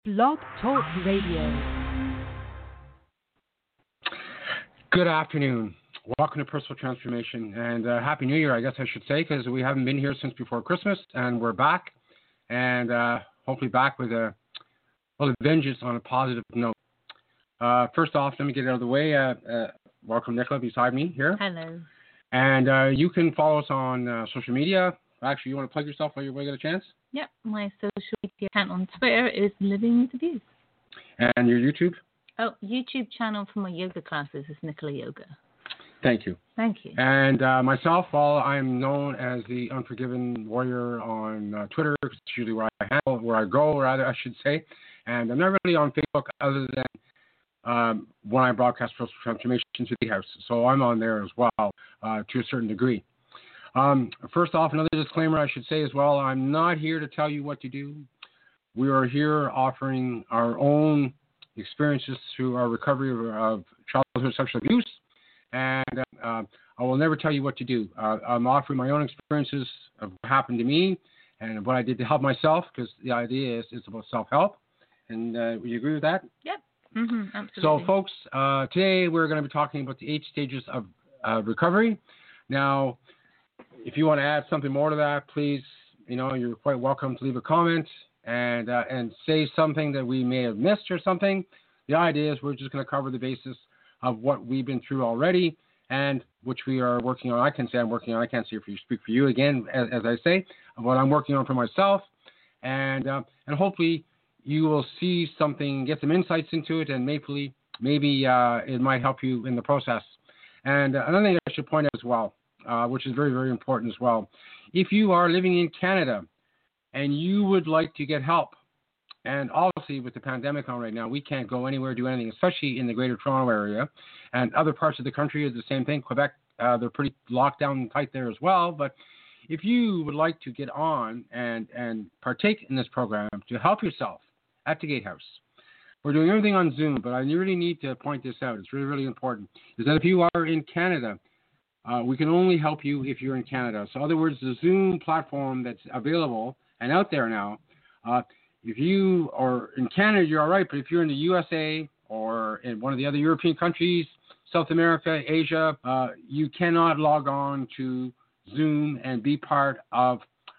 Blog Talk Radio. Good afternoon. Welcome to Personal Transformation, and Happy New Year, I guess I should say, because we haven't been here since before Christmas, and we're back, and hopefully back with a vengeance on a positive note. First off, let me get it out of the way. Welcome, Nicola, beside me here. Hello. And you can follow us on social media. Actually, you want to plug yourself while you get a chance? Yep, my social media account on Twitter is Living with Abuse. And your YouTube? Oh, YouTube channel for my yoga classes is Nicola Yoga. Thank you. Thank you. And myself, well, I'm known as the Unforgiven Warrior on Twitter. It's usually where I go, rather, I should say. And I'm not really on Facebook other than when I broadcast Personal Transformation to the house. So I'm on there as well to a certain degree. First off, another disclaimer I should say as well, I'm not here to tell you what to do. We are here offering our own experiences through our recovery of childhood sexual abuse, and I will never tell you what to do. I'm offering my own experiences of what happened to me and what I did to help myself, because the idea is it's about self-help. And would you agree with that? Yep. Absolutely. So, folks, today we're going to be talking about the 8 stages of recovery. Now, if you want to add something more to that, please, you're quite welcome to leave a comment and say something that we may have missed or something. The idea is we're just going to cover the basis of what we've been through already and which we are working on. I can say I'm working on. I can't speak for you again, as I say, of what I'm working on for myself. And hopefully you will see something, get some insights into it, and maybe it might help you in the process. And another thing I should point out as well, which is very, very important as well. If you are living in Canada and you would like to get help, and obviously with the pandemic on right now, we can't go anywhere, do anything, especially in the Greater Toronto area, and other parts of the country is the same thing. Quebec, they're pretty locked down and tight there as well. But if you would like to get on and partake in this program to help yourself at the Gatehouse, we're doing everything on Zoom, but I really need to point this out. It's really, really important, is that if you are in Canada, we can only help you if you're in Canada. So in other words, the Zoom platform that's available and out there now, if you are in Canada, you're all right. But if you're in the USA or in one of the other European countries, South America, Asia, you cannot log on to Zoom and be part of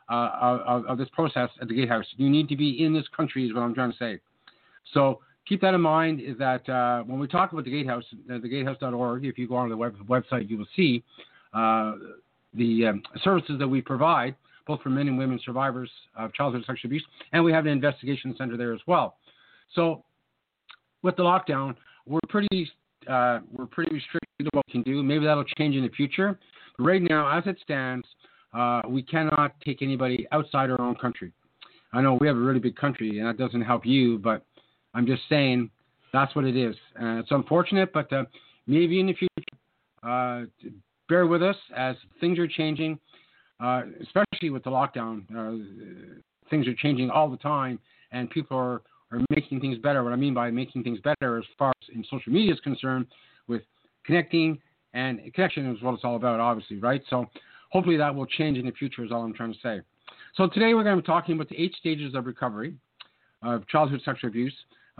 this process at the Gatehouse. You need to be in this country is what I'm trying to say. So keep that in mind, is that when we talk about the Gatehouse, thegatehouse.org, if you go on the website, you will see the services that we provide, both for men and women survivors of childhood sexual abuse, and we have an investigation center there as well. So with the lockdown, we're pretty restricted to what we can do. Maybe that'll change in the future. But right now, as it stands, we cannot take anybody outside our own country. I know we have a really big country, and that doesn't help you, but I'm just saying that's what it is. It's unfortunate, but maybe in the future, bear with us as things are changing, especially with the lockdown. Things are changing all the time, and people are making things better. What I mean by making things better as far as in social media is concerned, with connecting, and connection is what it's all about, obviously, right? So hopefully that will change in the future is all I'm trying to say. So today we're going to be talking about the 8 stages of recovery of childhood sexual abuse.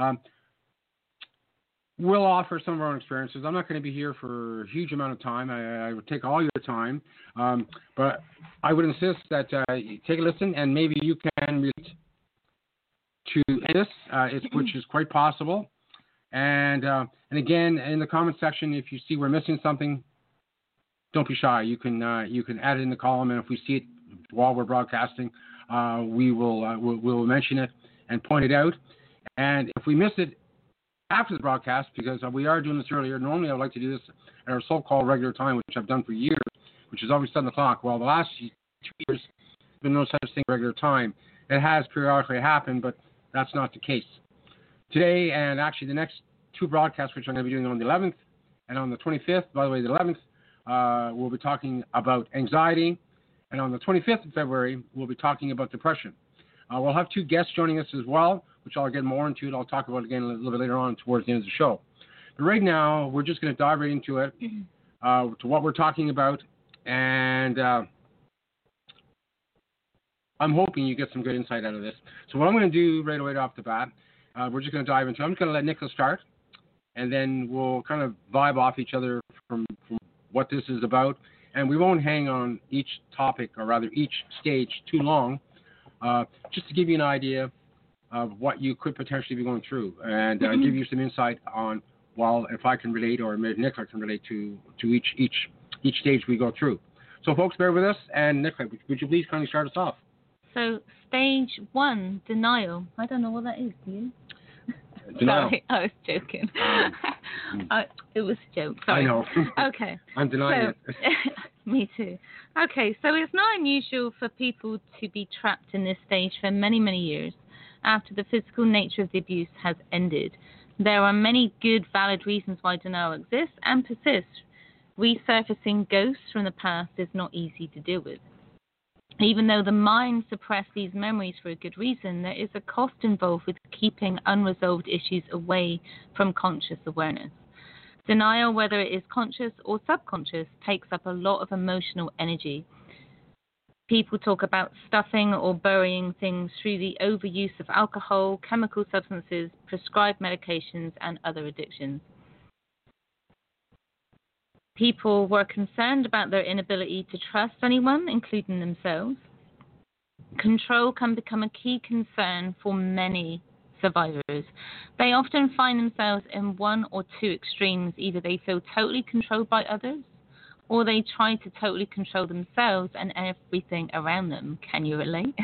We'll offer some of our own experiences. I'm not going to be here for a huge amount of time. I would take all your time, but I would insist that you take a listen, and maybe you can relate to this, which is quite possible. And again, in the comment section, if you see we're missing something, don't be shy. You can add it in the column, and if we see it while we're broadcasting, we'll mention it and point it out. And if we miss it after the broadcast, because we are doing this earlier, normally I would like to do this at our so-called regular time, which I've done for years, which is always 7 o'clock. Well, the last 2 years, there's been no such thing as regular time. It has periodically happened, but that's not the case. Today, and actually the next 2 broadcasts, which I'm going to be doing on the 11th and on the 25th, by the way, the 11th, we'll be talking about anxiety, and on the 25th of February, we'll be talking about depression. We'll have 2 guests joining us as well, which I'll get more into. I'll talk about again a little bit later on towards the end of the show. But right now, we're just going to dive right into it, to what we're talking about, and I'm hoping you get some good insight out of this. So what I'm going to do right away off the bat we're just going to dive into. I'm just going to let Nicholas start, and then we'll kind of vibe off each other from what this is about. And we won't hang on each topic, or rather each stage, too long, just to give you an idea of what you could potentially be going through, and give you some insight on, well, if I can relate, or maybe Nicola can relate to each stage we go through. So, folks, bear with us. And Nicola, would you please kindly start us off? So, stage 1, denial. I don't know what that is, do you? Denial. Sorry, I was joking. It was a joke. Sorry. I know. Okay. I'm denying it. Me too. Okay, so it's not unusual for people to be trapped in this stage for many, many years after the physical nature of the abuse has ended. There are many good, valid reasons why denial exists and persists. Resurfacing ghosts from the past is not easy to deal with. Even though the mind suppressed these memories for a good reason, there is a cost involved with keeping unresolved issues away from conscious awareness. Denial, whether it is conscious or subconscious, takes up a lot of emotional energy. People talk about stuffing or burying things through the overuse of alcohol, chemical substances, prescribed medications, and other addictions. People were concerned about their inability to trust anyone, including themselves. Control can become a key concern for many survivors. They often find themselves in one or two extremes. Either they feel totally controlled by others, or they try to totally control themselves and everything around them. Can you relate?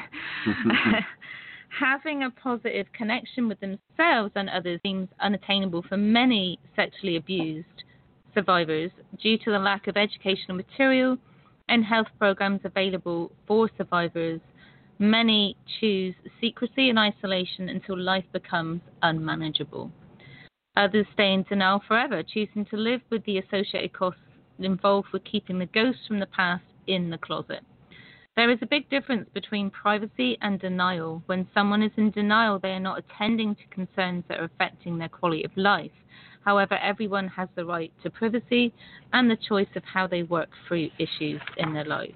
Having a positive connection with themselves and others seems unattainable for many sexually abused survivors due to the lack of educational material and health programs available for survivors. Many choose secrecy and isolation until life becomes unmanageable. Others stay in denial forever, choosing to live with the associated costs involved with keeping the ghosts from the past in the closet. There is a big difference between privacy and denial. When someone is in denial, they are not attending to concerns that are affecting their quality of life. However, everyone has the right to privacy and the choice of how they work through issues in their lives.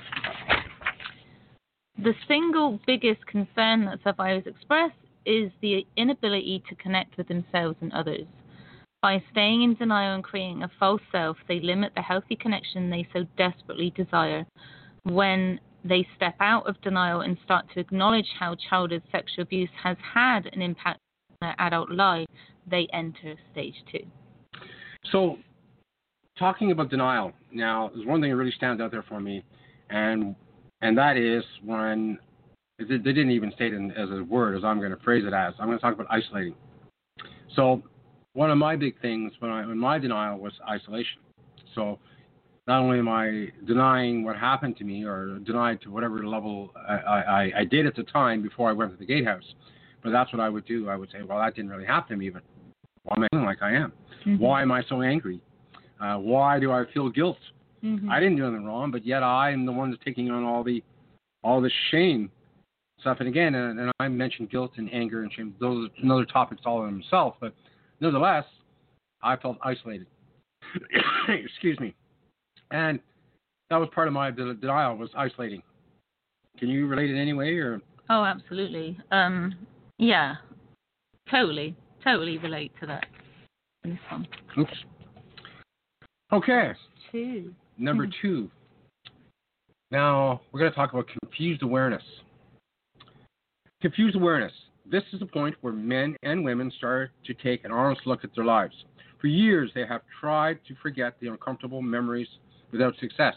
The single biggest concern that survivors express is the inability to connect with themselves and others. By staying in denial and creating a false self, they limit the healthy connection they so desperately desire. When they step out of denial and start to acknowledge how childhood sexual abuse has had an impact on their adult life, they enter stage 2. So, talking about denial, now, there's one thing that really stands out there for me, and that is when they didn't even state it as a word, as I'm going to phrase it as. I'm going to talk about isolating. So, one of my big things when my denial was isolation. So, not only am I denying what happened to me, or denied to whatever level I did at the time before I went to the gatehouse, but that's what I would do. I would say, well, that didn't really happen to me, but why am I feeling like I am? Mm-hmm. Why am I so angry? Why do I feel guilt? Mm-hmm. I didn't do anything wrong, but yet I'm the one that's taking on all the shame stuff. And again, and I mentioned guilt and anger and shame. Those are another topics all in themselves. But nevertheless, I felt isolated. Excuse me. And that was part of my denial, was isolating. Can you relate in any way, or? Oh, absolutely. Yeah, totally relate to that. In this one. Oops. Okay. Number 2. 2. Now, we're going to talk about confused awareness. Confused awareness. This is the point where men and women start to take an honest look at their lives. For years, they have tried to forget the uncomfortable memories without success.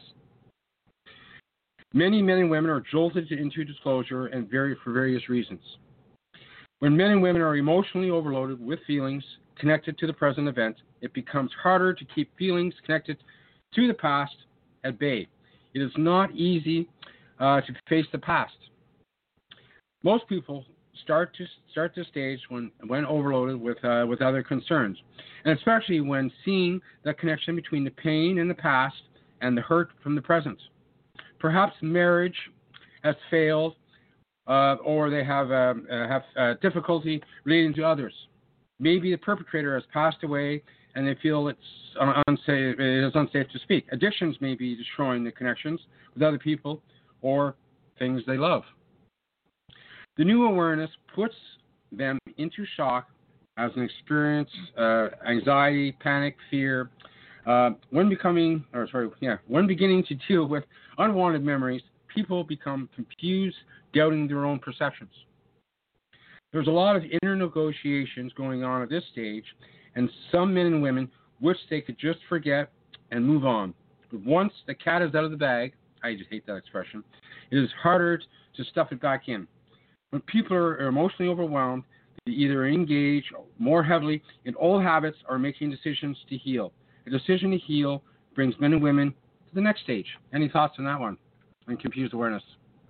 Many men and women are jolted into disclosure and for various reasons. When men and women are emotionally overloaded with feelings connected to the present event, it becomes harder to keep feelings connected to the past at bay. It is not easy to face the past. Most people start this stage when overloaded with other concerns, and especially when seeing the connection between the pain in the past and the hurt from the present. Perhaps marriage has failed, or they have difficulty relating to others. Maybe the perpetrator has passed away, and they feel it is unsafe to speak. Addictions may be destroying the connections with other people or things they love. The new awareness puts them into shock as an experience, anxiety, panic, fear. When beginning to deal with unwanted memories, people become confused, doubting their own perceptions. There's a lot of inner negotiations going on at this stage, and some men and women wish they could just forget and move on. But once the cat is out of the bag, I just hate that expression, it is harder to stuff it back in. When people are emotionally overwhelmed, they either engage more heavily in old habits or making decisions to heal. A decision to heal brings men and women to the next stage. Any thoughts on that one? And confused awareness.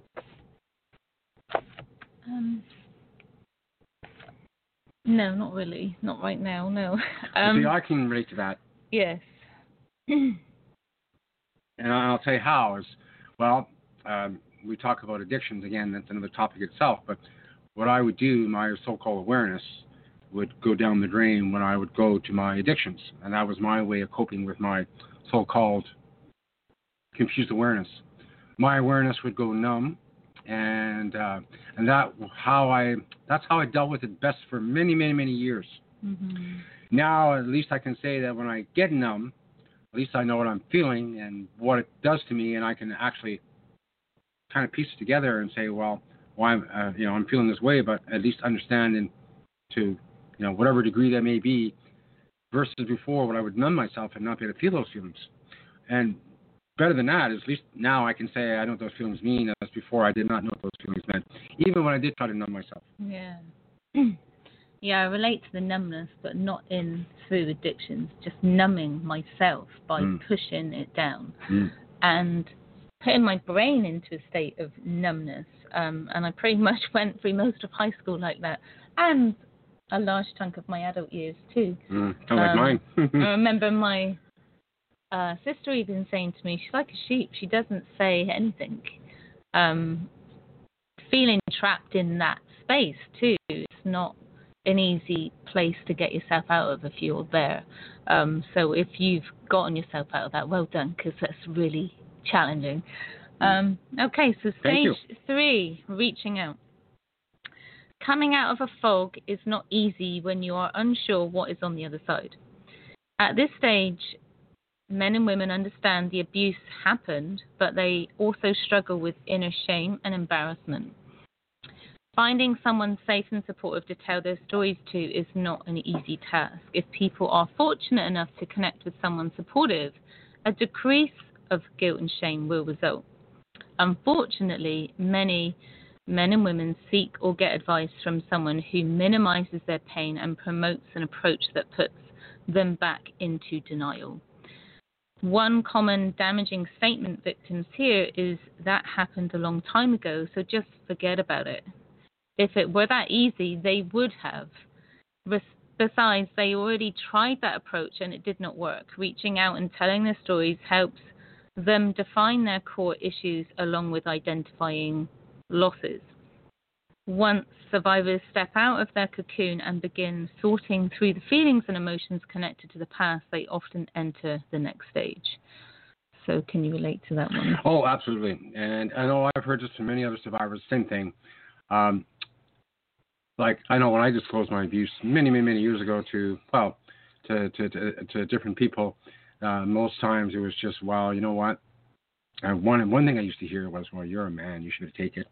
No, not really. Not right now, no. See, I can relate to that. Yes. And I'll tell you how. We talk about addictions. Again, that's another topic itself. But what I would do, my so-called awareness, would go down the drain when I would go to my addictions. And that was my way of coping with my so-called confused awareness. My awareness would go numb. And that's how I dealt with it best for many, many, many years. Mm-hmm. Now, at least I can say that when I get numb, at least I know what I'm feeling and what it does to me, and I can actually kind of piece it together and say, well, I'm feeling this way, but at least understand to whatever degree that may be, versus before when I would numb myself and not be able to feel those feelings. And better than that, at least now I can say I know what those feelings mean, as before I did not know what those feelings meant, even when I did try to numb myself. Yeah. Yeah, I relate to the numbness, but not through addictions, just numbing myself by pushing it down and putting my brain into a state of numbness. And I pretty much went through most of high school like that, and a large chunk of my adult years too. Kind of like mine. I remember my sister even saying to me, she's like a sheep, she doesn't say anything. Feeling trapped in that space too, it's not an easy place to get yourself out of if you're there. So if you've gotten yourself out of that, well done, because that's really challenging. Okay, so stage 3, reaching out. Coming out of a fog is not easy when you are unsure what is on the other side. At this stage, men and women understand the abuse happened, but they also struggle with inner shame and embarrassment. Finding someone safe and supportive to tell their stories to is not an easy task. If people are fortunate enough to connect with someone supportive, a decrease of guilt and shame will result. Unfortunately, many men and women seek or get advice from someone who minimizes their pain and promotes an approach that puts them back into denial. One common damaging statement victims hear is, "That happened a long time ago, so just forget about it." If it were that easy, they would have. Besides, they already tried that approach and it did not work. Reaching out and telling their stories helps them define their core issues along with identifying losses. Once survivors step out of their cocoon and begin sorting through the feelings and emotions connected to the past, they often enter the next stage. So can you relate to that one? Oh, absolutely. And I know I've heard this from many other survivors, same thing. Like I know when I disclosed my abuse many years ago to different people, most times it was just, well, you know what? One thing I used to hear was, well, you're a man, you should have taken it.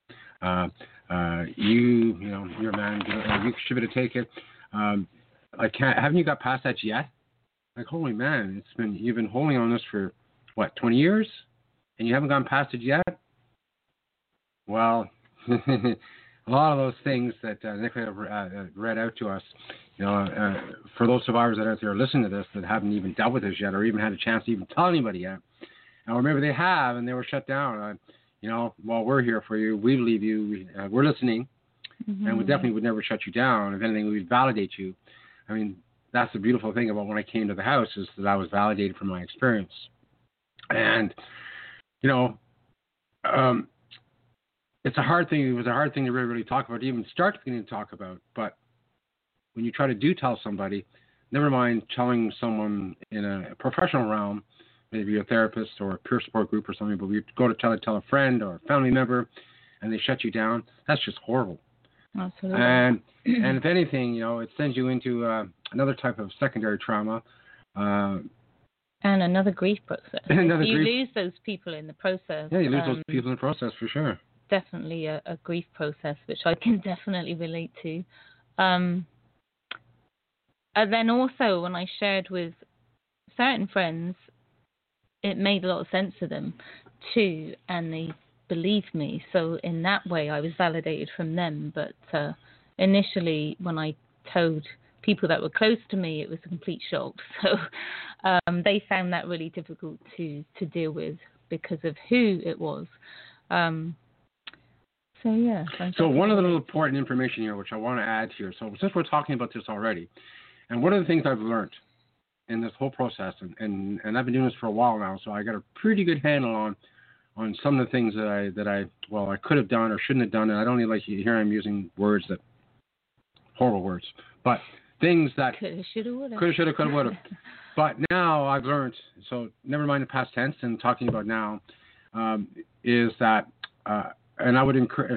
You're a man, you should have taken it. Haven't you got past that yet? Like, holy man, you've been holding on this for what, 20 years, and you haven't gone past it yet? Well, a lot of those things that Nicola read out to us, for those survivors that are out there listening to this that haven't even dealt with this yet, or even had a chance to even tell anybody yet, and remember they have, and they were shut down. Well, we're here for you. We believe you. We're listening, and we definitely would never shut you down. If anything, we would validate you. I mean, that's the beautiful thing about when I came to the house, is that I was validated from my experience. And, it's a hard thing. It was a hard thing to really talk about, to even start beginning to talk about. But when you try to tell somebody, never mind telling someone in a professional realm, maybe a therapist or a peer support group or something, but we go to tell a friend or a family member and they shut you down, that's just horrible. Absolutely. And if anything, it sends you into another type of secondary trauma. And another grief process. You lose those people in the process. Yeah, you lose those people in the process for sure. Definitely a grief process, which I can definitely relate to. And then also when I shared with certain friends, it made a lot of sense to them too, and they believed me. So in that way, I was validated from them. But initially, when I told people that were close to me, it was a complete shock. So they found that really difficult to deal with because of who it was. So yeah. So one of the little important information here, which I want to add here. So since we're talking about this already, and one of the things I've learned in this whole process, and I've been doing this for a while now, so I got a pretty good handle on some of the things that I could have done or shouldn't have done, and I don't even like you hear I'm using words that horrible words, but things that coulda, shoulda, woulda. But now I've learned. So never mind the past tense and talking about now, is that. And I would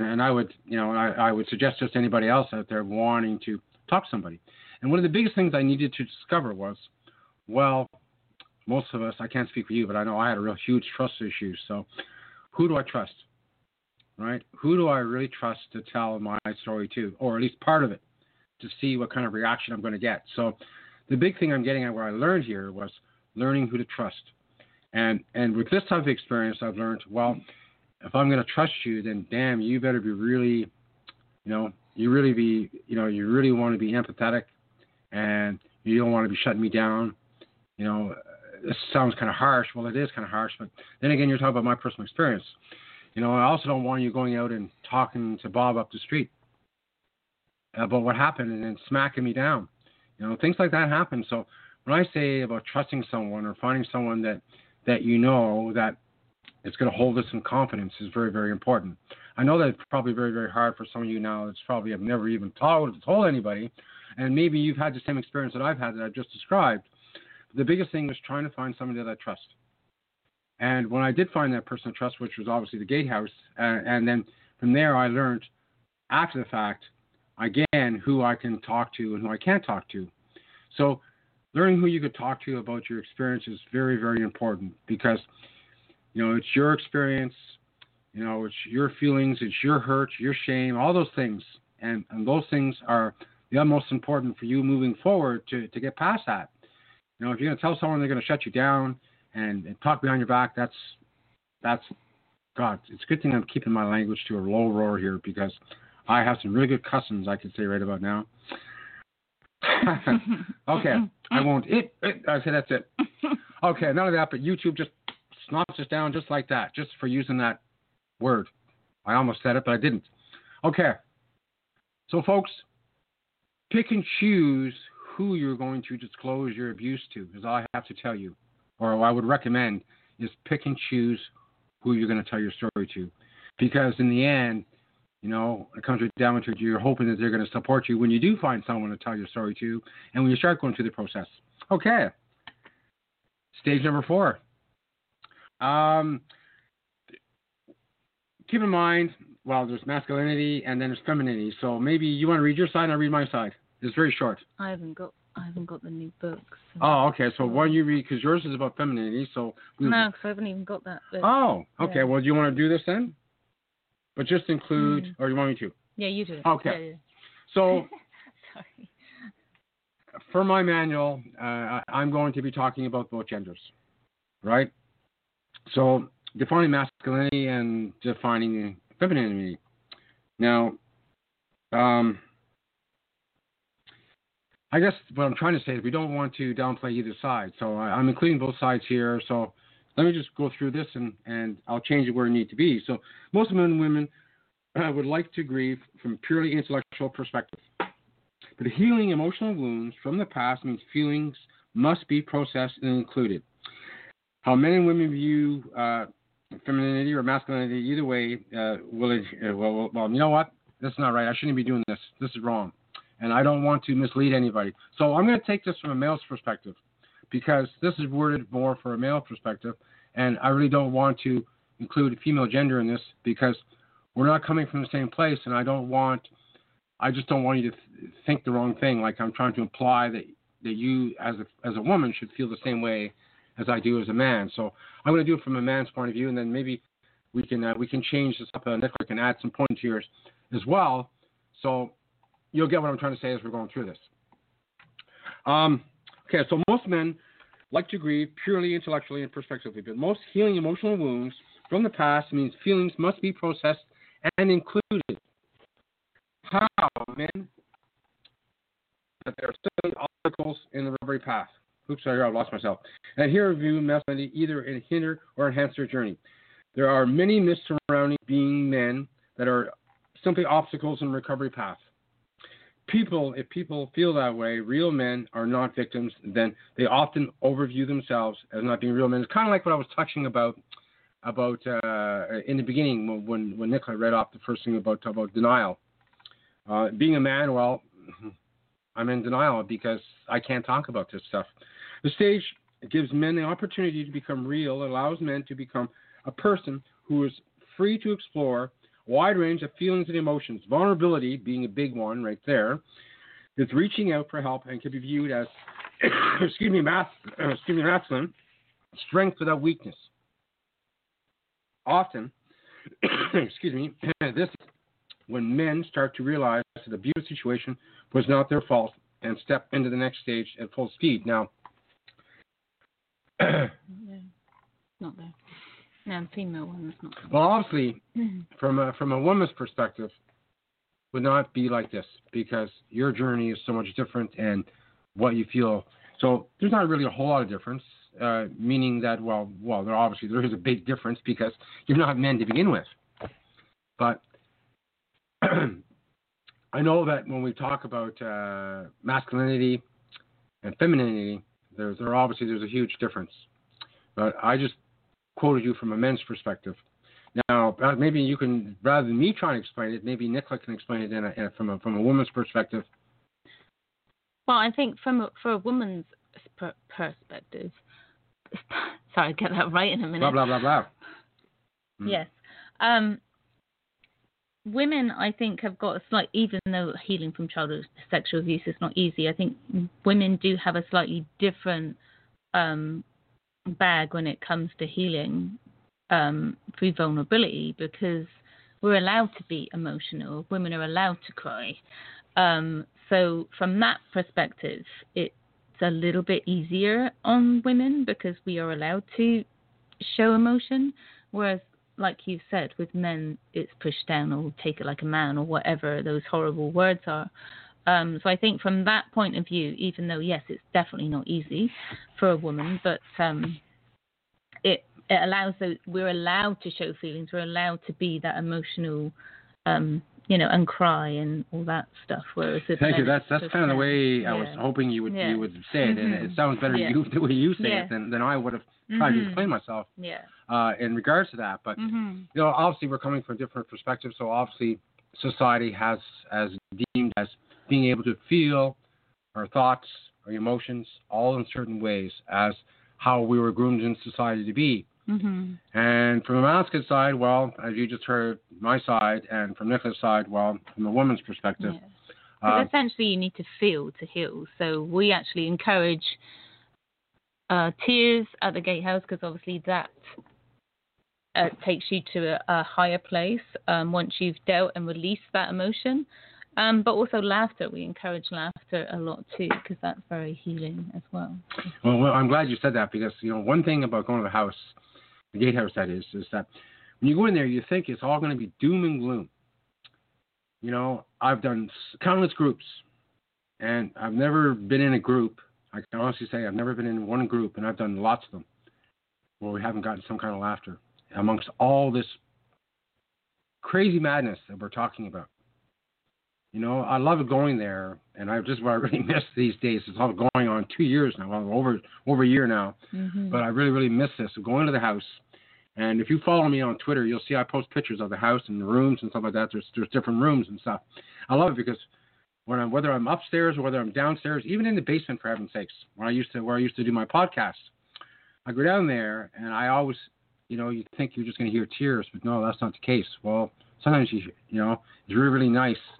I would suggest just anybody else out there wanting to talk to somebody. And one of the biggest things I needed to discover was, well, most of us, I can't speak for you, but I know I had a real huge trust issue. So who do I trust, right? Who do I really trust to tell my story to, or at least part of it, to see what kind of reaction I'm going to get? So the big thing I'm getting at, what I learned here, was learning who to trust. And with this type of experience, I've learned, well, if I'm going to trust you, then damn, you better be really, you really want to be empathetic, and you don't want to be shutting me down. This sounds kind of harsh. Well, it is kind of harsh, but then again, you're talking about my personal experience. I also don't want you going out and talking to Bob up the street about what happened and then smacking me down. Things like that happen. So when I say about trusting someone or finding someone that that it's going to hold us in confidence is very, very important. I know that it's probably very, very hard for some of you now. It's probably have never even told anybody, and maybe you've had the same experience that I've had that I've just described. The biggest thing was trying to find somebody that I trust. And when I did find that person of trust, which was obviously the Gatehouse, and then from there I learned after the fact, again, who I can talk to and who I can't talk to. So learning who you could talk to about your experience is very, very important because it's your experience, it's your feelings, it's your hurt, your shame, all those things. And those things are the utmost important for you moving forward to get past that. If you're going to tell someone they're going to shut you down and talk behind your back, that's God, it's a good thing I'm keeping my language to a low roar here because I have some really good cousins I can say right about now. Okay, I won't. I say that's it. Okay, none of that, but YouTube just snots us down just like that, just for using that word. I almost said it, but I didn't. Okay. So, folks, pick and choose who you're going to disclose your abuse to, as I have to tell you, or I would recommend, is pick and choose who you're going to tell your story to. Because in the end, it comes right down to you're hoping that they're going to support you when you do find someone to tell your story to, and when you start going through the process. Okay. Stage number 4. Keep in mind, there's masculinity and then there's femininity. So maybe you want to read your side and I'll read my side. It's very short. I haven't got the new books. So. Oh, okay. So why don't you read, because yours is about femininity. So no, because I haven't even got that book. Oh, okay. Yeah. Well, do you want to do this then? But just include, or you want me to? Yeah, you do it. Okay. Yeah. So sorry. For my manual, I'm going to be talking about both genders, right? So defining masculinity and defining femininity. Now, I guess what I'm trying to say is we don't want to downplay either side. So I'm including both sides here. So let me just go through this and I'll change it where it needs to be. So most men and women would like to grieve from a purely intellectual perspective. But healing emotional wounds from the past means feelings must be processed and included. How men and women view femininity or masculinity, either way, well, you know what? This is not right. I shouldn't be doing this. This is wrong. And I don't want to mislead anybody. So I'm going to take this from a male's perspective because this is worded more for a male perspective. And I really don't want to include female gender in this because we're not coming from the same place. And I don't want I just don't want you to think the wrong thing. Like I'm trying to imply that you as a woman should feel the same way as I do as a man. So I'm going to do it from a man's point of view, and then maybe we can change this up. Nicola can add some points here as well. So you'll get what I'm trying to say as we're going through this. Okay, so most men like to grieve purely intellectually and prospectively, but most healing emotional wounds from the past means feelings must be processed and included. How, men? That there are silly obstacles in the recovery path. Oops, sorry, I lost myself. And here review masculinity either hinder or enhance their journey. There are many myths surrounding being men that are simply obstacles in the recovery path. If people feel that way, real men are not victims, then they often overview themselves as not being real men. It's kind of like what I was touching about in the beginning when Nicola read off the first thing about denial. Being a man, well, I'm in denial because I can't talk about this stuff. The stage gives men the opportunity to become real. It allows men to become a person who is free to explore a wide range of feelings and emotions. Vulnerability, being a big one right there, is reaching out for help and can be viewed as, masculine, strength without weakness. Often, this is when men start to realize that the abusive situation was not their fault and step into the next stage at full speed. Now, not there. No, female one is not there. Well, obviously, from a woman's perspective, would not be like this because your journey is so much different and what you feel. So there's not really a whole lot of difference, meaning that, well, there is a big difference because you're not men to begin with. But I know that when we talk about masculinity and femininity, there's a huge difference. But I just quoted you from a men's perspective. Now, maybe you can, rather than me trying to explain it, maybe Nicola can explain it from a woman's perspective. Well, I think for a woman's perspective, sorry, get that right in a minute. Blah, blah, blah, blah. Yes. Women, I think, have got a slight, even though healing from childhood sexual abuse is not easy, I think women do have a slightly different bag when it comes to healing through vulnerability, because we're allowed to be emotional. Women are allowed to cry. So from that perspective, it's a little bit easier on women because we are allowed to show emotion, whereas, like you said, with men, it's pushed down or take it like a man or whatever those horrible words are. So I think from that point of view, even though, yes, it's definitely not easy for a woman, but it allows, we're allowed to show feelings. We're allowed to be that emotional, and cry and all that stuff. Whereas thank you. That's kind of the way I was hoping you would say it, and it sounds better the way you say it than I would have tried to explain myself. In regards to that, but obviously we're coming from different perspectives. So obviously society has deemed as being able to feel our thoughts, our emotions, all in certain ways as how we were groomed in society to be. And from a masculine side, well, as you just heard my side, and from Nicola's side, well, from a woman's perspective. Essentially, you need to feel to heal. So we actually encourage tears at the Gatehouse because obviously that takes you to a higher place once you've dealt and released that emotion. But also laughter. We encourage laughter a lot too because that's very healing as well. Well, I'm glad you said that because, one thing about going to the Gatehouse that is that when you go in there, you think it's all going to be doom and gloom. I've done countless groups, and I've never been in a group. I can honestly say I've never been in one group, and I've done lots of them, where we haven't gotten some kind of laughter amongst all this crazy madness that we're talking about. I love going there, and what I really miss these days. It's all going on 2 years now, well, over a year now. But I really, really miss this. So going to the house, and if you follow me on Twitter, you'll see I post pictures of the house and the rooms and stuff like that. There's different rooms and stuff. I love it because whether I'm upstairs or whether I'm downstairs, even in the basement, for heaven's sakes, where I used to do my podcast, I go down there, and I always, you think you're just going to hear tears, but no, that's not the case. Well, sometimes it's really, really nice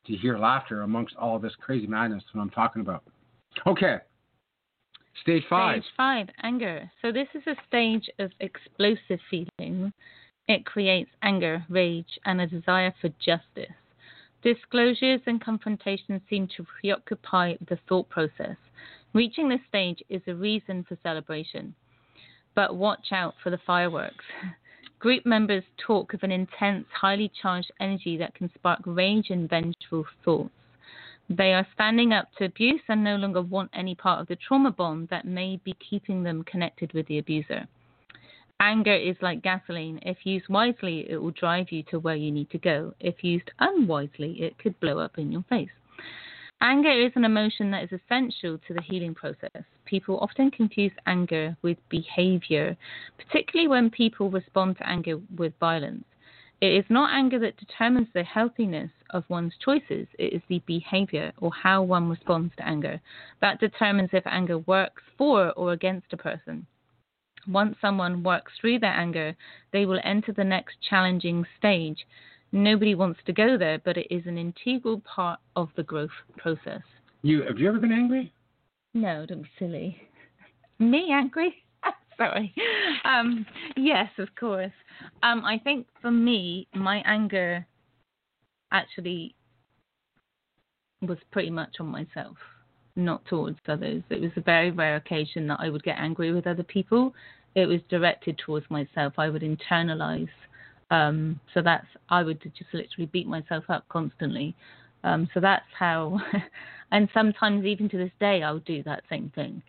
to hear laughter amongst all this crazy madness that I'm talking about. Okay. Stage 5. Stage 5, anger. So this is a stage of explosive feeling. It creates anger, rage, and a desire for justice. Disclosures and confrontations seem to preoccupy the thought process. Reaching this stage is a reason for celebration. But watch out for the fireworks. Group members talk of an intense, highly charged energy that can spark rage and vengeful thoughts. They are standing up to abuse and no longer want any part of the trauma bond that may be keeping them connected with the abuser. Anger is like gasoline. If used wisely, it will drive you to where you need to go. If used unwisely, it could blow up in your face. Anger is an emotion that is essential to the healing process. People often confuse anger with behavior, particularly when people respond to anger with violence. It is not anger that determines the healthiness of one's choices. It is the behavior or how one responds to anger that determines if anger works for or against a person. Once someone works through their anger, they will enter the next challenging stage. Nobody wants to go there, but it is an integral part of the growth process. Have you ever been angry? No, don't be silly. Me angry? Sorry. Yes, of course. I think for me, my anger actually was pretty much on myself, not towards others. It was a very rare occasion that I would get angry with other people. It was directed towards myself. I would internalize. So I would just literally beat myself up constantly. So that's how, and sometimes even to this day, I'll do that same thing.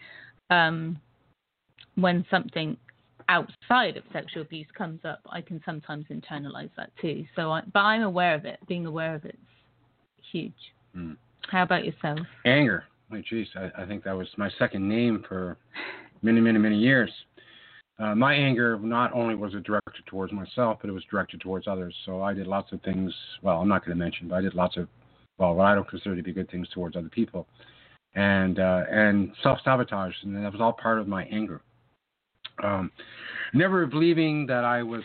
When something outside of sexual abuse comes up, I can sometimes internalize that too. But I'm aware of it. Being aware of it's huge. Mm. How about yourself? Anger. Oh, geez, I think that was my second name for many, many, many years. My anger, not only was it directed towards myself, but it was directed towards others. So I did lots of things, well, I'm not going to mention, but I did lots of, well, what I don't consider to be good things towards other people. And self-sabotage, and that was all part of my anger. Never believing that I was,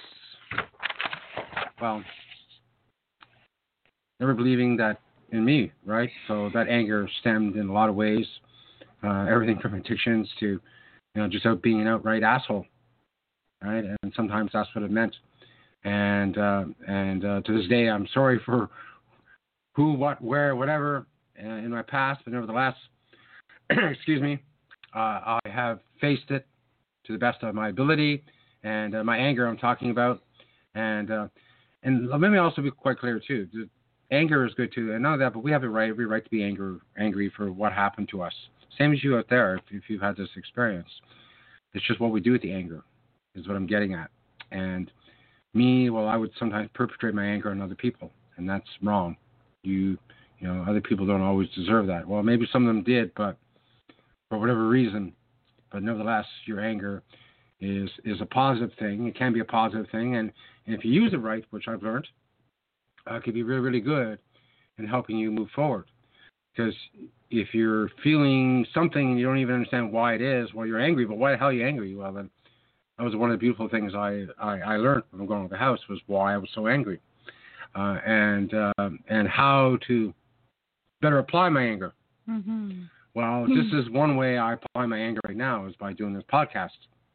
never believing that in me, right? So that anger stemmed in a lot of ways, everything from addictions to, just being an outright asshole. Right, and sometimes that's what it meant, and to this day, I'm sorry for who, what, where, whatever in my past, but nevertheless, excuse me, I have faced it to the best of my ability, and my anger I'm talking about, and let me also be quite clear too. Anger is good too, and none of that, but we have every right to be angry for what happened to us. Same as you out there, if you've had this experience. It's just what we do with the anger. Is what I'm getting at. And me, well, I would sometimes perpetrate my anger on other people, and that's wrong. Other people don't always deserve that. Well, maybe some of them did, but for whatever reason. But nevertheless, your anger is a positive thing. It can be a positive thing, and if you use it right, which I've learned, it can be really, really good in helping you move forward. Because if you're feeling something and you don't even understand why it is, well, you're angry, but why the hell are you angry? Well, then, that was one of the beautiful things I learned from going to the house was why I was so angry, and how to better apply my anger. Mm-hmm. Well, this is one way I apply my anger right now is by doing this podcast.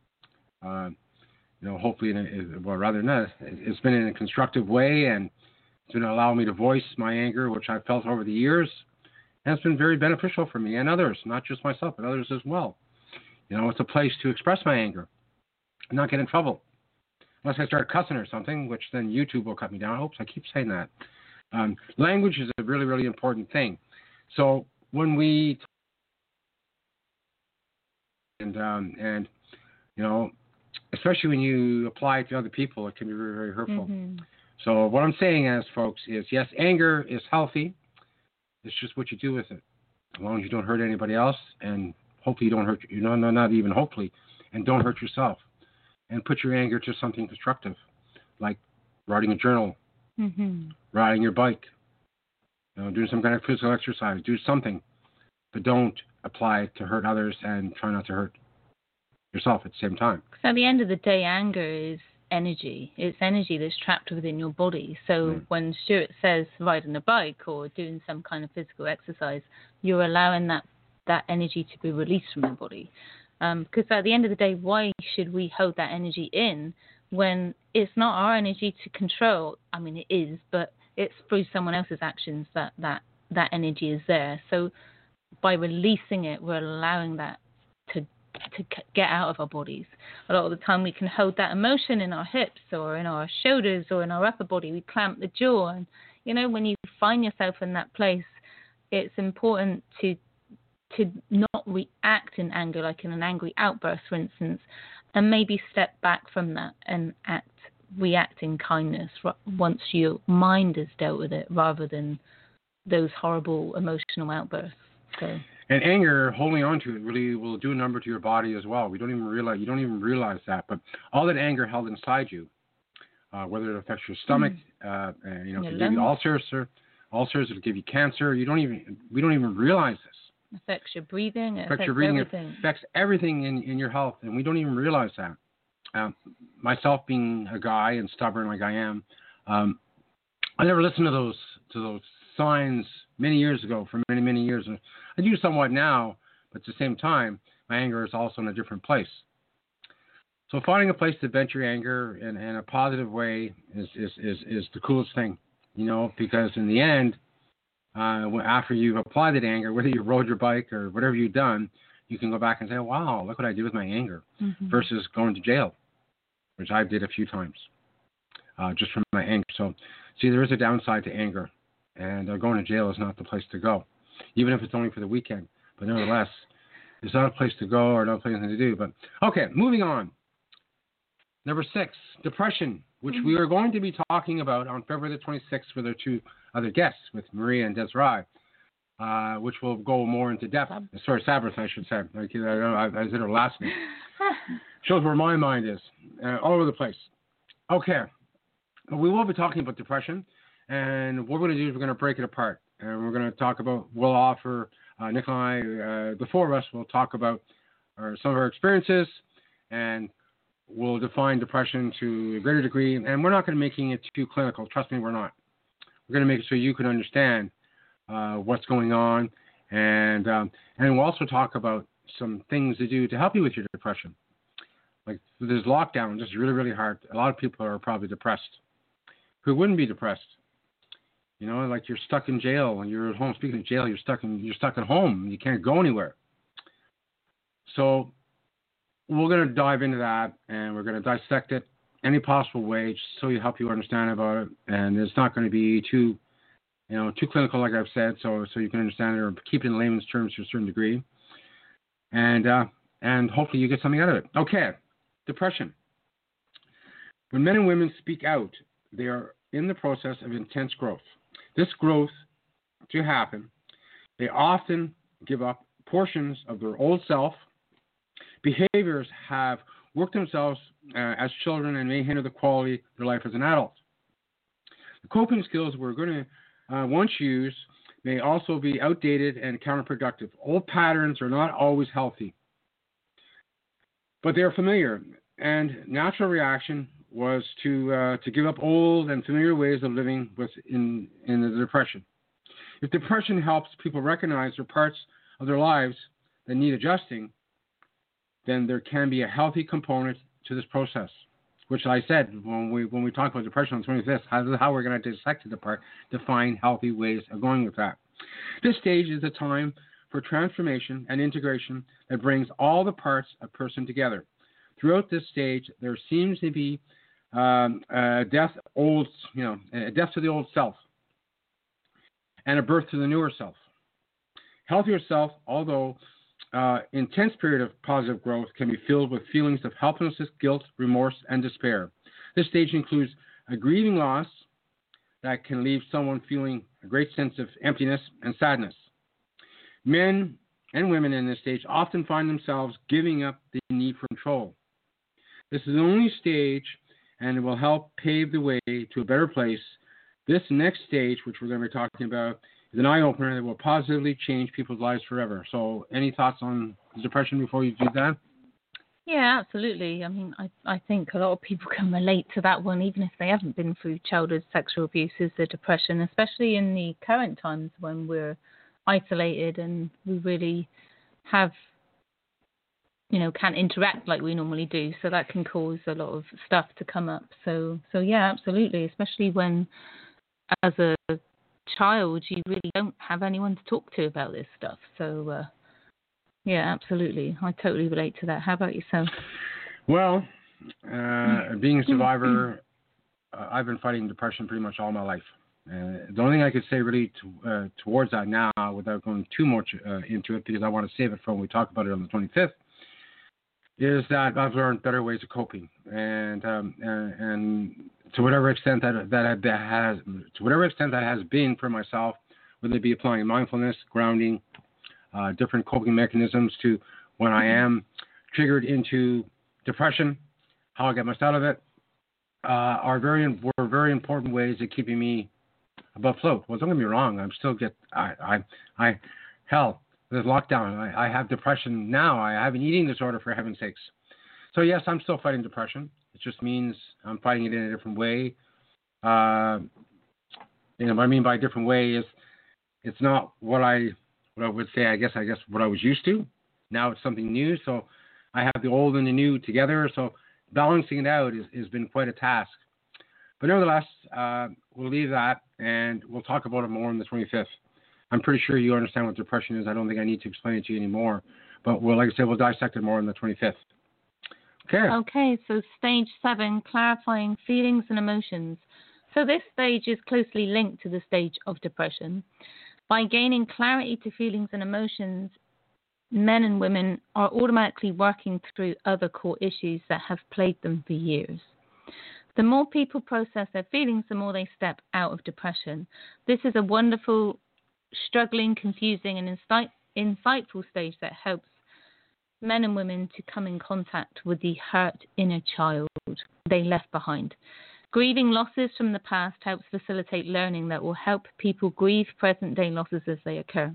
Hopefully, it's been in a constructive way, and it's going to allow me to voice my anger, which I've felt over the years, and it's been very beneficial for me and others, not just myself, but others as well. It's a place to express my anger. Not get in trouble. Unless I start cussing or something, which then YouTube will cut me down. Oops, I keep saying that. Language is a really, really important thing. So when we especially when you apply it to other people, it can be very, very hurtful. Mm-hmm. So what I'm saying is, folks, is yes, anger is healthy. It's just what you do with it. As long as you don't hurt anybody else, and hopefully you don't hurt, not even hopefully, and don't hurt yourself. And put your anger to something constructive, like writing a journal, riding your bike, doing some kind of physical exercise. Do something, but don't apply it to hurt others and try not to hurt yourself at the same time. So at the end of the day, anger is energy. It's energy that's trapped within your body. So when Stuart says riding a bike or doing some kind of physical exercise, you're allowing that energy to be released from your body. Because at the end of the day, why should we hold that energy in when it's not our energy to control? I mean, it is, but it's through someone else's actions that energy is there. So by releasing it, we're allowing that to get out of our bodies. A lot of the time we can hold that emotion in our hips or in our shoulders or in our upper body. We clamp the jaw. And, when you find yourself in that place, it's important to not react in anger, like in an angry outburst, for instance, and maybe step back from that and react in kindness once your mind has dealt with it, rather than those horrible emotional outbursts. So. And anger, holding on to it, really will do a number to your body as well. You don't even realize that. But all that anger held inside you, whether it affects your stomach, it can give you ulcers, it'll give you cancer. We don't even realize this. Affects your breathing. It affects everything. Everything. It affects everything in your health, and we don't even realize that. Myself being a guy and stubborn like I am, I never listened to those signs many years ago, for many years. And I do somewhat now, but at the same time, my anger is also in a different place. So finding a place to vent your anger in a positive way is the coolest thing, because in the end, after you've applied that anger, whether you rode your bike or whatever you've done, you can go back and say, wow, look what I did with my anger, versus going to jail, which I did a few times, just from my anger. So, see, there is a downside to anger, and going to jail is not the place to go, even if it's only for the weekend. But nevertheless, it's not a place to go or not a place to do. But okay, moving on. Number 6, depression, which we are going to be talking about on February the 26th with our 2 other guests, with Maria and Desiree, which will go more into depth. Sorry, Sabbath, I should say. I said her last name. Shows where my mind is, all over the place. Okay, we will be talking about depression, and what we're going to do is we're going to break it apart, and we're going to talk about, we'll offer, Nick and I, the 4 of us will talk about some of our experiences, and we'll define depression to a greater degree, and we're not going to be making it too clinical. Trust me, we're not. We're going to make it so you can understand what's going on, and we'll also talk about some things to do to help you with your depression. Like this lockdown, just really, really hard. A lot of people are probably depressed. Who wouldn't be depressed? Like you're stuck in jail and you're at home. Speaking of jail, you're stuck at home. You can't go anywhere. So we're going to dive into that, and we're going to dissect it any possible way, just so you help you understand about it. And it's not going to be too clinical, like I've said, so you can understand it, or keep it in layman's terms to a certain degree. And hopefully you get something out of it. Okay, depression. When men and women speak out, they are in the process of intense growth. This growth to happen, they often give up portions of their old self. Behaviors have worked themselves as children and may hinder the quality of their life as an adult. The coping skills we're going to once use may also be outdated and counterproductive. Old patterns are not always healthy, but they are familiar, and natural reaction was to give up old and familiar ways of living in the depression. If depression helps people recognize their parts of their lives that need adjusting, then there can be a healthy component to this process, which I said when we talk about depression on the 25th, how we're going to dissect it apart to find healthy ways of going with that. This stage is a time for transformation and integration that brings all the parts of a person together. Throughout this stage, there seems to be a death to the old self and a birth to the newer self. Healthier self, although intense period of positive growth, can be filled with feelings of helplessness, guilt, remorse, and despair. This stage includes a grieving loss that can leave someone feeling a great sense of emptiness and sadness. Men and women in this stage often find themselves giving up the need for control. This is the only stage, and it will help pave the way to a better place. This next stage, which we're going to be talking about, is an eye-opener that will positively change people's lives forever. So any thoughts on depression before you do that? Yeah, absolutely. I mean, I think a lot of people can relate to that one, even if they haven't been through childhood sexual abuse, is the depression, especially in the current times when we're isolated and we really have, can't interact like we normally do. So that can cause a lot of stuff to come up. So yeah, absolutely. Especially when, as a child, you really don't have anyone to talk to about this stuff. So, yeah, absolutely. I totally relate to that. How about yourself? Well, being a survivor, I've been fighting depression pretty much all my life. The only thing I could say really towards that now, without going too much into it, because I want to save it for when we talk about it on the 25th, is that I've learned better ways of coping, and to whatever extent that has been for myself, whether it be applying mindfulness, grounding, different coping mechanisms to when I am triggered into depression, how I get myself out of it, were very important ways of keeping me above float. Well, don't get me wrong, I'm still hell, there's lockdown. I have depression now. I have an eating disorder, for heaven's sakes. So yes, I'm still fighting depression. It just means I'm fighting it in a different way. What I mean by a different way is it's not what I would say. I guess what I was used to. Now it's something new. So I have the old and the new together. So balancing it out has been quite a task. But nevertheless, we'll leave that and we'll talk about it more on the 25th. I'm pretty sure you understand what depression is. I don't think I need to explain it to you anymore. But like I said, we'll dissect it more on the 25th. Okay. Okay, so stage 7, clarifying feelings and emotions. So this stage is closely linked to the stage of depression. By gaining clarity to feelings and emotions, men and women are automatically working through other core issues that have plagued them for years. The more people process their feelings, the more they step out of depression. This is a wonderful, struggling, confusing, and insightful stage that helps men and women to come in contact with the hurt inner child they left behind. Grieving losses from the past helps facilitate learning that will help people grieve present-day losses as they occur.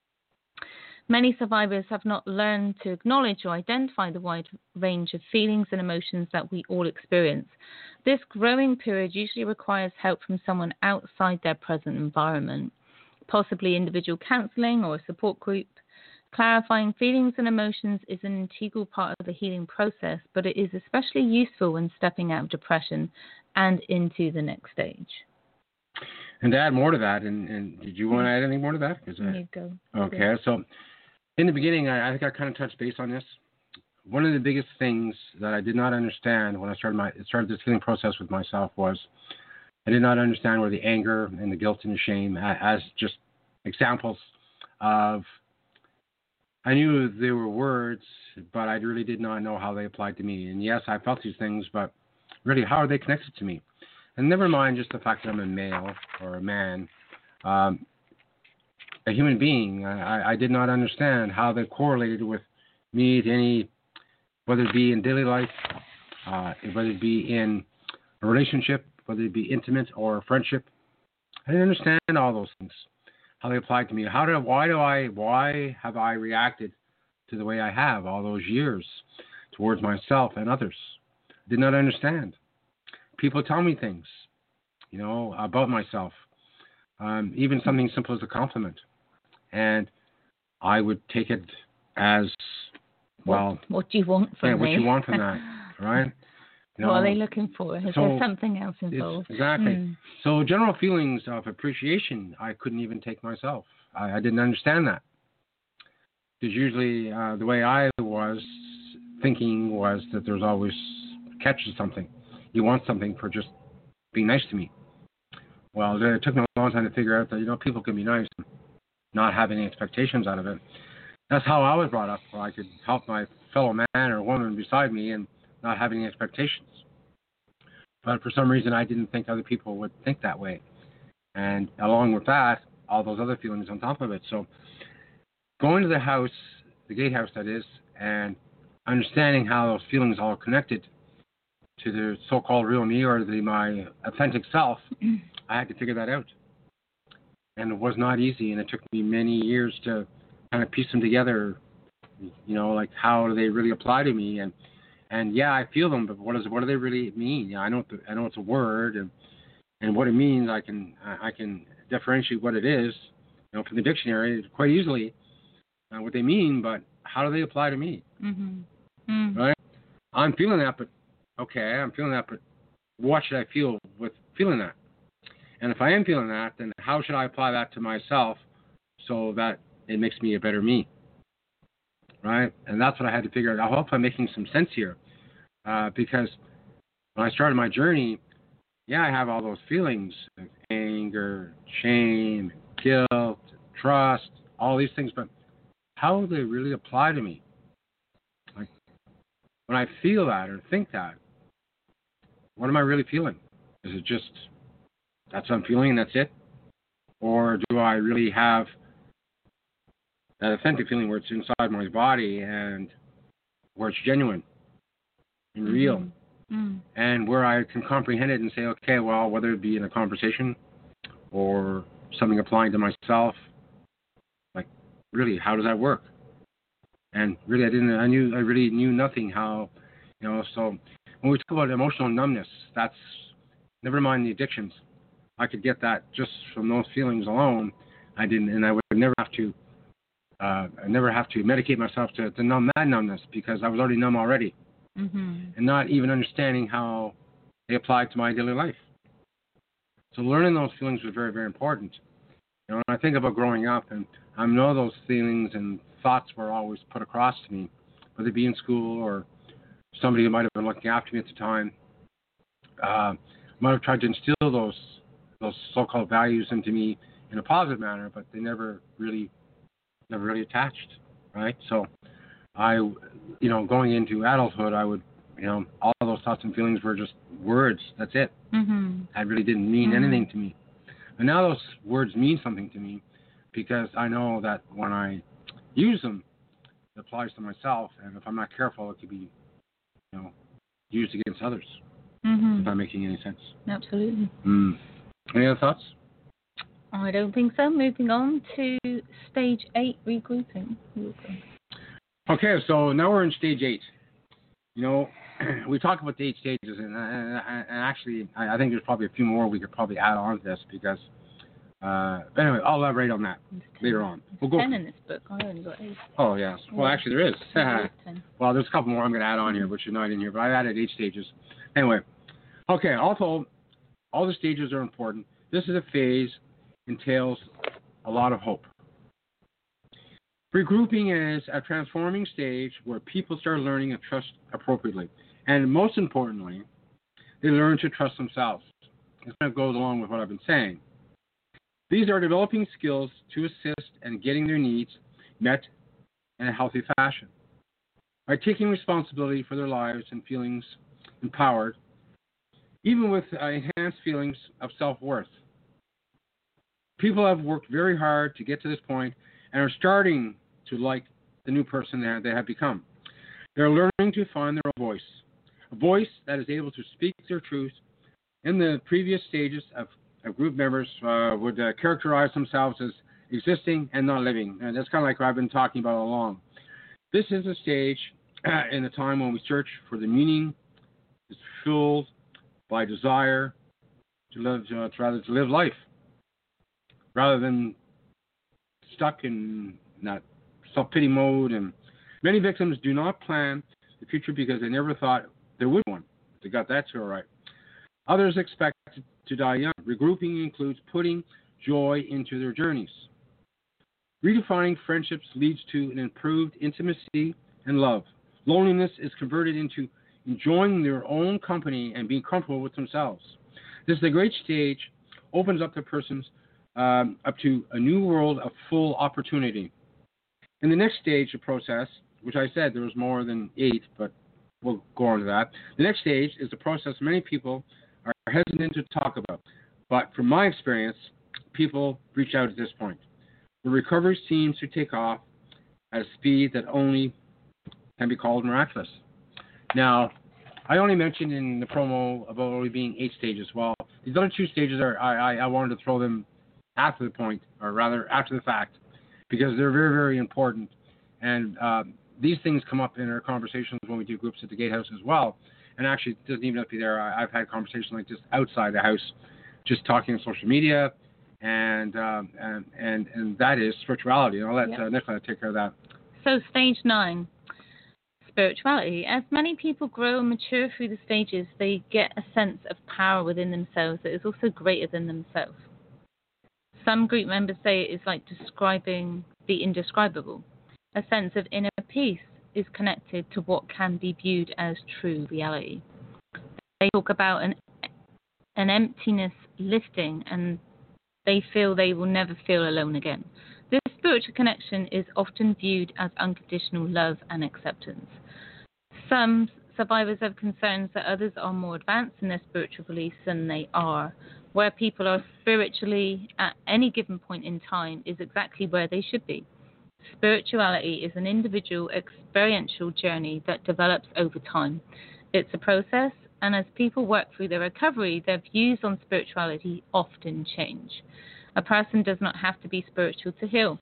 Many survivors have not learned to acknowledge or identify the wide range of feelings and emotions that we all experience. This growing period usually requires help from someone outside their present environment, possibly individual counseling or a support group. Clarifying feelings and emotions is an integral part of the healing process, but it is especially useful when stepping out of depression and into the next stage. And to add more to that, and did you want to add anything more to that? You go. Okay, so in the beginning, I think I kind of touched base on this. One of the biggest things that I did not understand when I started this healing process with myself was I did not understand where the anger and the guilt and the shame as just examples of. I knew they were words, but I really did not know how they applied to me. And yes, I felt these things, but really, how are they connected to me? And never mind just the fact that I'm a male or a man, a human being. I did not understand how they correlated with me to any, whether it be in daily life, whether it be in a relationship, whether it be intimate or friendship. I didn't understand all those things, how they applied to me. Why have I reacted to the way I have all those years towards myself and others? I did not understand. People tell me things, about myself, even something simple as a compliment. And I would take it as, well... What do you want from me? What you want from that, right? What are they looking for? Is there something else involved? Exactly. So general feelings of appreciation, I couldn't even take myself. I didn't understand that. Because usually the way I was thinking was that there's always catch to something. You want something for just being nice to me. Well, it took me a long time to figure out that, people can be nice and not have any expectations out of it. That's how I was brought up, where I could help my fellow man or woman beside me and not have any expectations. But for some reason, I didn't think other people would think that way. And along with that, all those other feelings on top of it. So going to the house, the gatehouse that is, and understanding how those feelings all connected to the so-called real me or my authentic self, I had to figure that out. And it was not easy, and it took me many years to kind of piece them together, like how do they really apply to me. And And yeah, I feel them, but what do they really mean? Yeah, I know it's a word, and what it means. I can differentiate what it is, from the dictionary quite easily, what they mean. But how do they apply to me? Mm-hmm. Right? I'm feeling that, but okay, I'm feeling that, but what should I feel with feeling that? And if I am feeling that, then how should I apply that to myself so that it makes me a better me? Right? And that's what I had to figure out. I hope I'm making some sense here. Because when I started my journey, yeah, I have all those feelings of anger, shame, guilt, trust, all these things, but how do they really apply to me? Like, when I feel that or think that, what am I really feeling? Is it just that's what I'm feeling and that's it? Or do I really have that authentic feeling where it's inside my body and where it's genuine and real, and where I can comprehend it and say, okay, well, whether it be in a conversation or something applying to myself, like, really, how does that work? And really, I really knew nothing how, so when we talk about emotional numbness, that's, never mind the addictions. I could get that just from those feelings alone. I would never have to medicate myself to numb that numbness because I was already numb already. And not even understanding how they apply to my daily life. So learning those feelings was very, very important. When I think about growing up, and I know those feelings and thoughts were always put across to me, whether it be in school or somebody who might have been looking after me at the time, might have tried to instill those so-called values into me in a positive manner, but they never really attached, right? So going into adulthood, I would, all of those thoughts and feelings were just words. That's it. That really didn't mean anything to me. And now those words mean something to me because I know that when I use them, it applies to myself. And if I'm not careful, it could be, used against others. If I'm making any sense. Absolutely. Any other thoughts? I don't think so. Moving on to stage 8, regrouping. Okay, so now we're in stage 8. We talk about the 8 stages, and actually, I think there's probably a few more we could probably add on to this because, but anyway, I'll elaborate on that later on. There's 10 in this book. I only got 8. Oh, yes. Well, actually, there is. 10. Well, there's a couple more I'm going to add on here, which are not in here, but I added 8 stages. Anyway, okay, also, all the stages are important. This is a phase entails a lot of hope. Regrouping is a transforming stage where people start learning to trust appropriately. And most importantly, they learn to trust themselves. This kind of goes along with what I've been saying. These are developing skills to assist in getting their needs met in a healthy fashion. By taking responsibility for their lives and feelings empowered, even with enhanced feelings of self-worth. People have worked very hard to get to this point and are starting to like the new person that they have become. They're learning to find their own voice, a voice that is able to speak their truth. In the previous stages of group members would characterize themselves as existing and not living. And that's kind of like what I've been talking about all along. This is a stage in the time when we search for the meaning is fueled by desire to live life, rather than stuck in that self-pity mode. And many victims do not plan the future because they never thought there would be one. They got that too all right. Others expect to die young. Regrouping includes putting joy into their journeys. Redefining friendships leads to an improved intimacy and love. Loneliness is converted into enjoying their own company and being comfortable with themselves. This is a great stage, opens up the person's up to a new world of full opportunity. In the next stage of process, which I said there was more than 8, but we'll go on to that. The next stage is the process many people are hesitant to talk about. But from my experience, people reach out at this point. The recovery seems to take off at a speed that only can be called miraculous. Now, I only mentioned in the promo about only being 8 stages. Well, these other 2 stages I wanted to throw them after the point, or rather after the fact, because they're very, very important. And these things come up in our conversations when we do groups at the Gatehouse as well. And actually, it doesn't even have to be there. I've had conversations like this outside the house, just talking on social media, and that is spirituality. And I'll let Nicola take care of that. So stage 9, spirituality. As many people grow and mature through the stages, they get a sense of power within themselves that is also greater than themselves. Some group members say it is like describing the indescribable. A sense of inner peace is connected to what can be viewed as true reality. They talk about an emptiness lifting, and they feel they will never feel alone again. This spiritual connection is often viewed as unconditional love and acceptance. Some survivors have concerns that others are more advanced in their spiritual beliefs than they are. Where people are spiritually at any given point in time is exactly where they should be. Spirituality is an individual experiential journey that develops over time. It's a process, and as people work through their recovery, their views on spirituality often change. A person does not have to be spiritual to heal.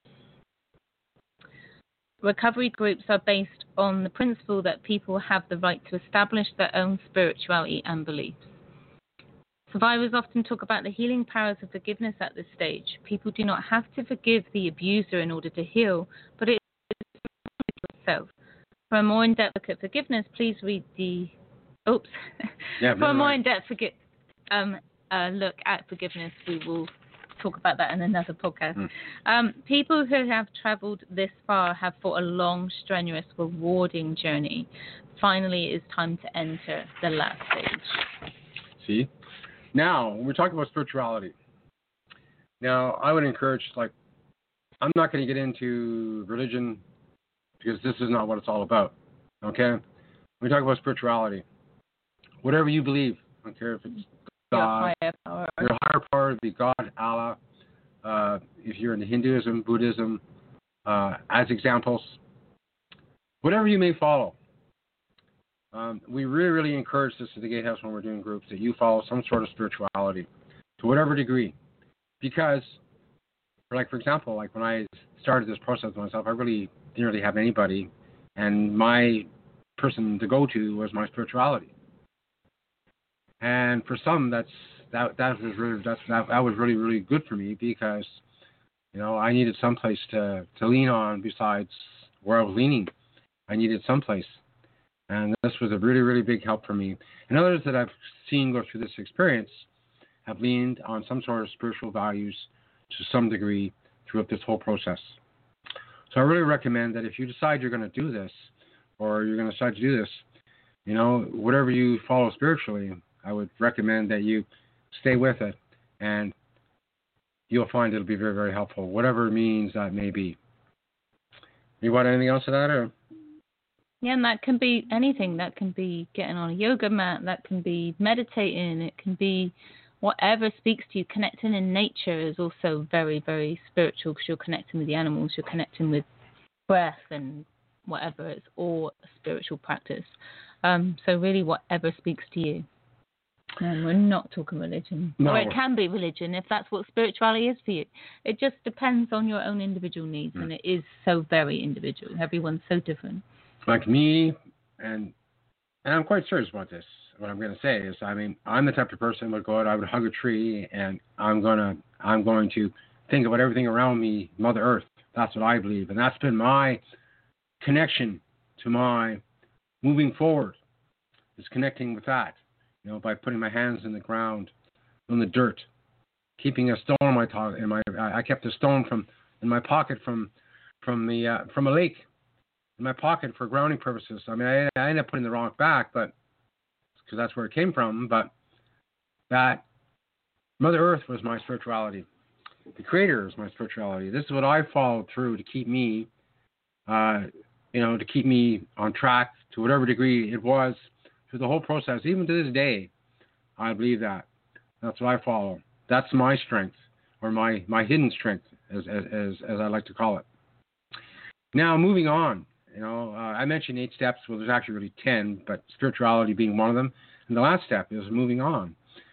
Recovery groups are based on the principle that people have the right to establish their own spirituality and beliefs. Survivors often talk about the healing powers of forgiveness at this stage. People do not have to forgive the abuser in order to heal, but it is itself. For a more in-depth look at forgiveness, please read the... Oops. Yeah, For a more in-depth look at forgiveness, we will talk about that in another podcast. People who have traveled this far have fought a long, strenuous, rewarding journey. Finally, it is time to enter the last stage. See? Now, we're talking about spirituality. Now, I would encourage, I'm not going to get into religion because this is not what it's all about, okay? When we talk about spirituality, whatever you believe, I don't care if it's God, your higher power, be God, Allah, if you're in Hinduism, Buddhism, as examples, whatever you may follow. We really, really encourage this at the Gatehouse when we're doing groups, that you follow some sort of spirituality to whatever degree. Because, for example, when I started this process myself, I really didn't really have anybody, and my person to go to was my spirituality. And for some, that was really, really good for me, because I needed someplace to lean on besides where I was leaning. I needed someplace. And this was a really, really big help for me. And others that I've seen go through this experience have leaned on some sort of spiritual values to some degree throughout this whole process. So I really recommend that if you decide you're going to do this, or you're going to decide to do this, whatever you follow spiritually, I would recommend that you stay with it, and you'll find it'll be very, very helpful, whatever means that may be. You want anything else to that, or? Yeah, and that can be anything. That can be getting on a yoga mat. That can be meditating. It can be whatever speaks to you. Connecting in nature is also very, very spiritual, because you're connecting with the animals. You're connecting with breath and whatever. It's all a spiritual practice. So really, whatever speaks to you. And we're not talking religion. No. Or it can be religion if that's what spirituality is for you. It just depends on your own individual needs, and it is so very individual. Everyone's so different. Like me, and I'm quite serious about this. What I'm going to say is, I'm the type of person who would go out, I would hug a tree, and I'm going to think about everything around me, Mother Earth. That's what I believe, and that's been my connection to my moving forward. Is connecting with that, by putting my hands in the ground, in the dirt, keeping a stone I kept a stone in my pocket from a lake. In my pocket for grounding purposes. I ended up putting the rock back, but because that's where it came from. But that Mother Earth was my spirituality. The Creator is my spirituality. This is what I followed through to keep me, to keep me on track to whatever degree it was through the whole process. Even to this day, I believe that. That's what I follow. That's my strength, or my hidden strength, as I like to call it. Now, moving on. I mentioned 8 steps. Well, there's actually really 10, but spirituality being one of them. And the last step is moving on.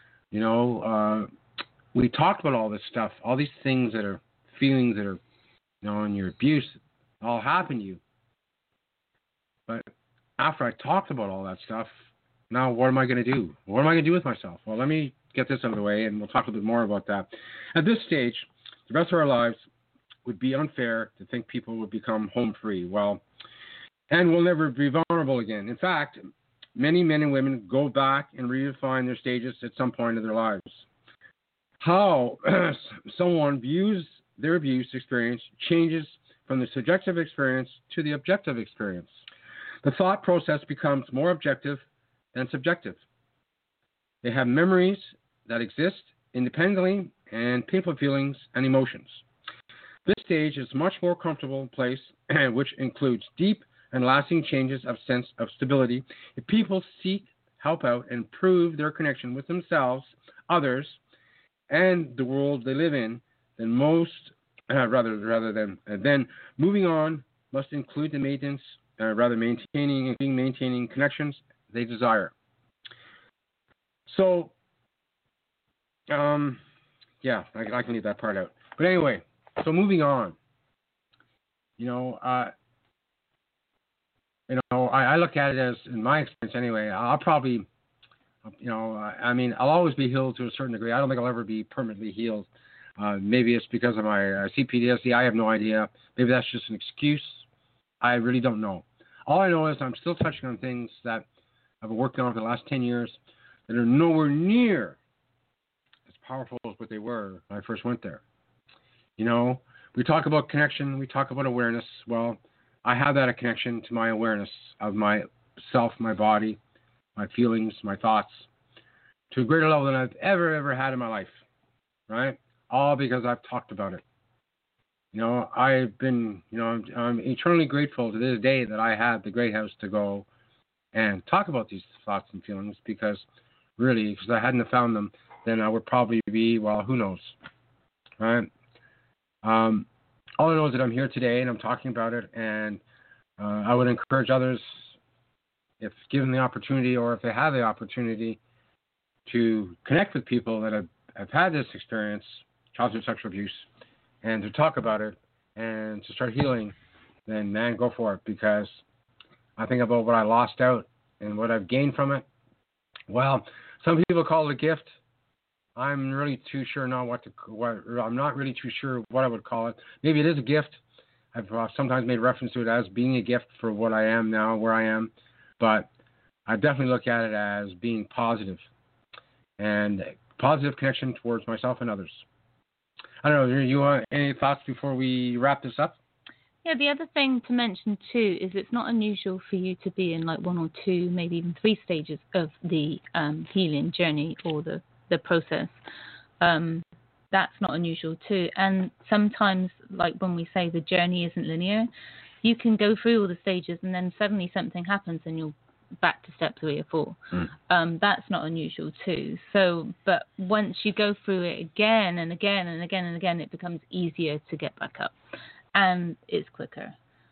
We talked about all this stuff, all these things that are feelings that are, in your abuse, all happen to you. But after I talked about all that stuff, now what am I going to do? What am I going to do with myself? Well, let me get this out of the way, and we'll talk a bit more about that. At this stage, the rest of our lives would be unfair to think people would become home free. Well, and will never be vulnerable again. In fact, many men and women go back and redefine their stages at some point in their lives. How someone views their abuse experience changes from the subjective experience to the objective experience. The thought process becomes more objective than subjective. They have memories that exist independently and painful feelings and emotions. This stage is a much more comfortable place, which includes deep and lasting changes of sense of stability. If people seek help out and improve their connection with themselves, others, and the world they live in, then then moving on must include the maintenance, maintaining connections they desire. So, yeah, I can leave that part out. But anyway, so moving on. I look at it as, in my experience anyway, I'll probably, I'll always be healed to a certain degree. I don't think I'll ever be permanently healed. Maybe it's because of my CPTSD. I have no idea. Maybe that's just an excuse. I really don't know. All I know is I'm still touching on things that I've been working on for the last 10 years that are nowhere near as powerful as what they were when I first went there. We talk about connection. We talk about awareness. Well, I have that a connection to my awareness of myself, my body, my feelings, my thoughts, to a greater level than I've ever had in my life, right? All because I've talked about it. I've been, I'm eternally grateful to this day that I had the great house to go and talk about these thoughts and feelings, because if I hadn't have found them, then I would probably be, well, who knows, right? All I know is that I'm here today and I'm talking about it, and I would encourage others, if given the opportunity or if they have the opportunity, to connect with people that have had this experience, childhood sexual abuse, and to talk about it and to start healing, then man, go for it, because I think about what I lost out and what I've gained from it. Well, some people call it a gift. I'm really too sure I'm not really too sure what I would call it. Maybe it is a gift. I've sometimes made reference to it as being a gift for what I am now, where I am, but I definitely look at it as being positive and positive connection towards myself and others. I don't know, you want any thoughts before we wrap this up? Yeah, the other thing to mention too is it's not unusual for you to be in like 1 or 2, maybe even 3 stages of the healing journey or the process. That's not unusual too. And sometimes, like when we say the journey isn't linear, you can go through all the stages and then suddenly something happens and you're back to step 3 or 4. That's not unusual too. So, but once you go through it again and again and again and again, it becomes easier to get back up, and it's quicker.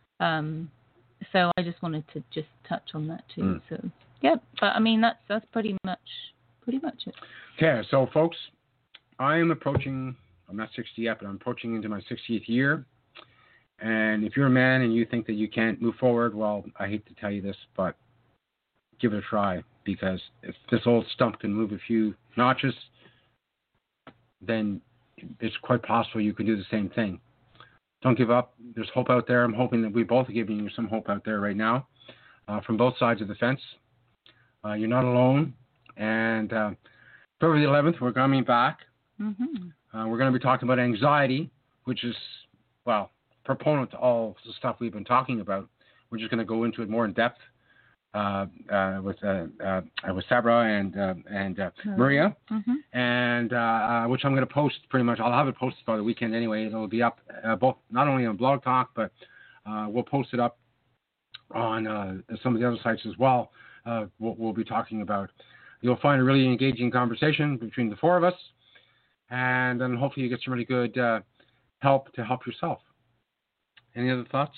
So I just wanted to just touch on that too. So yeah, but I mean that's pretty much it. Okay, so folks, I'm not 60 yet, but I'm approaching into my 60th year. And if you're a man and you think that you can't move forward, well, I hate to tell you this, but give it a try, because if this old stump can move a few notches, then it's quite possible you can do the same thing. Don't give up. There's hope out there. I'm hoping that we both are giving you some hope out there right now, from both sides of the fence. You're not alone. And February the 11th, we're coming back. We're going to be talking about anxiety, which is, well, proponent to all the stuff we've been talking about. We're just going to go into it more in depth with Sabra and Maria, and which I'm going to post pretty much. I'll have it posted by the weekend anyway. It'll be up both not only on Blog Talk, but we'll post it up on some of the other sites as well. What we'll be talking about. You'll find a really engaging conversation between the 4 of us, and then hopefully you get some really good help to help yourself. Any other thoughts?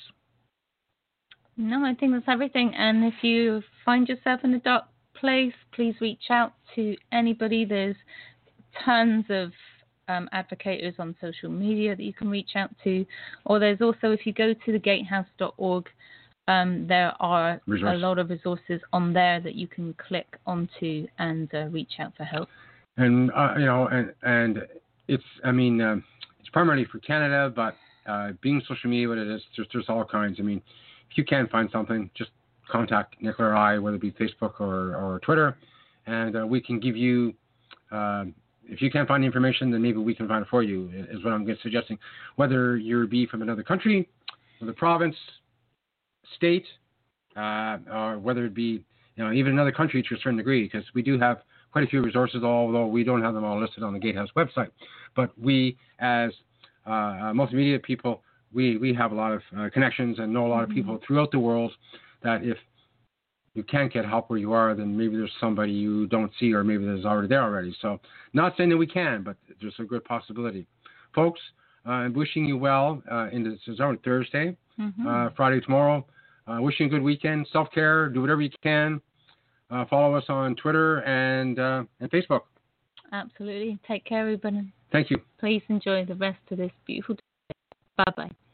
No, I think that's everything. And if you find yourself in a dark place, please reach out to anybody. There's tons of advocates on social media that you can reach out to. Or there's also, if you go to thegatehouse.org, there are Resource. a lot of resources on there that you can click onto and reach out for help. And and it's it's primarily for Canada, but being social media what it is, there's all kinds. I mean, if you can't find something, just contact Nicola or I, whether it be Facebook or Twitter, and we can give you. If you can't find the information, then maybe we can find it for you. Is what I'm suggesting. Whether you be from another country, another province, state, or whether it be even another country to a certain degree, because we do have quite a few resources, although we don't have them all listed on the Gatehouse website. But we, as multimedia people, we have a lot of connections and know a lot of people throughout the world that if you can't get help where you are, then maybe there's somebody you don't see, or maybe there's already there already. So not saying that we can, but there's a good possibility. Folks, I'm wishing you well into Thursday, Friday tomorrow. Wishing you a good weekend. Self-care. Do whatever you can. Follow us on Twitter and Facebook. Absolutely. Take care, everybody. Thank you. Please enjoy the rest of this beautiful day. Bye-bye.